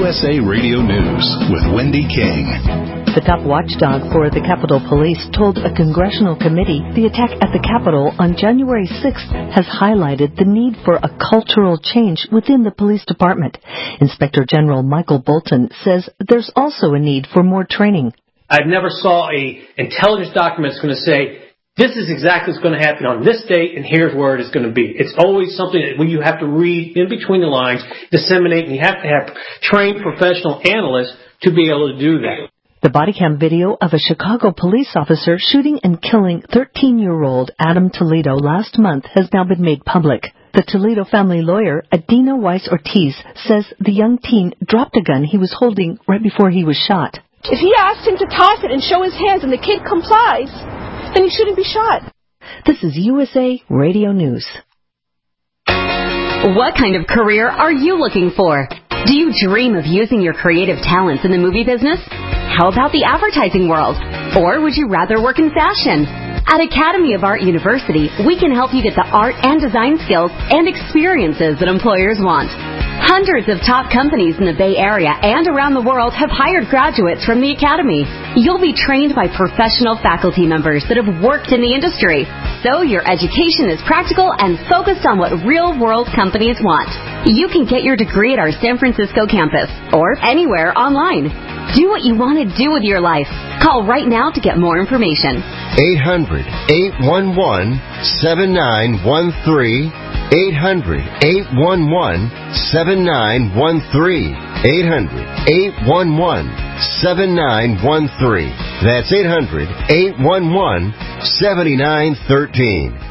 USA Radio News with Wendy King. The top watchdog for the Capitol Police told a congressional committee the attack at the Capitol on January 6th has highlighted the need for a cultural change within the police department. Inspector General Michael Bolton says there's also a need for more training. I've never saw a intelligence document that's going to say, this is exactly what's going to happen on this date, and here's where it is going to be. It's always something that you have to read in between the lines, disseminate, and you have to have trained professional analysts to be able to do that. The body cam video of a Chicago police officer shooting and killing 13-year-old Adam Toledo last month has now been made public. The Toledo family lawyer, Adina Weiss-Ortiz, says the young teen dropped a gun he was holding right before he was shot. If he asked him to toss it and show his hands and the kid complies, then he shouldn't be shot. This is USA Radio News. What kind of career are you looking for? Do you dream of using your creative talents in the movie business? How about the advertising world? Or would you rather work in fashion? At Academy of Art University, we can help you get the art and design skills and experiences that employers want. Hundreds of top companies in the Bay Area and around the world have hired graduates from the Academy. You'll be trained by professional faculty members that have worked in the industry, so your education is practical and focused on what real-world companies want. You can get your degree at our San Francisco campus or anywhere online. Do what you want to do with your life. Call right now to get more information. 800-811-7913. 800-811-7913. 800-811-7913. That's 800-811-7913.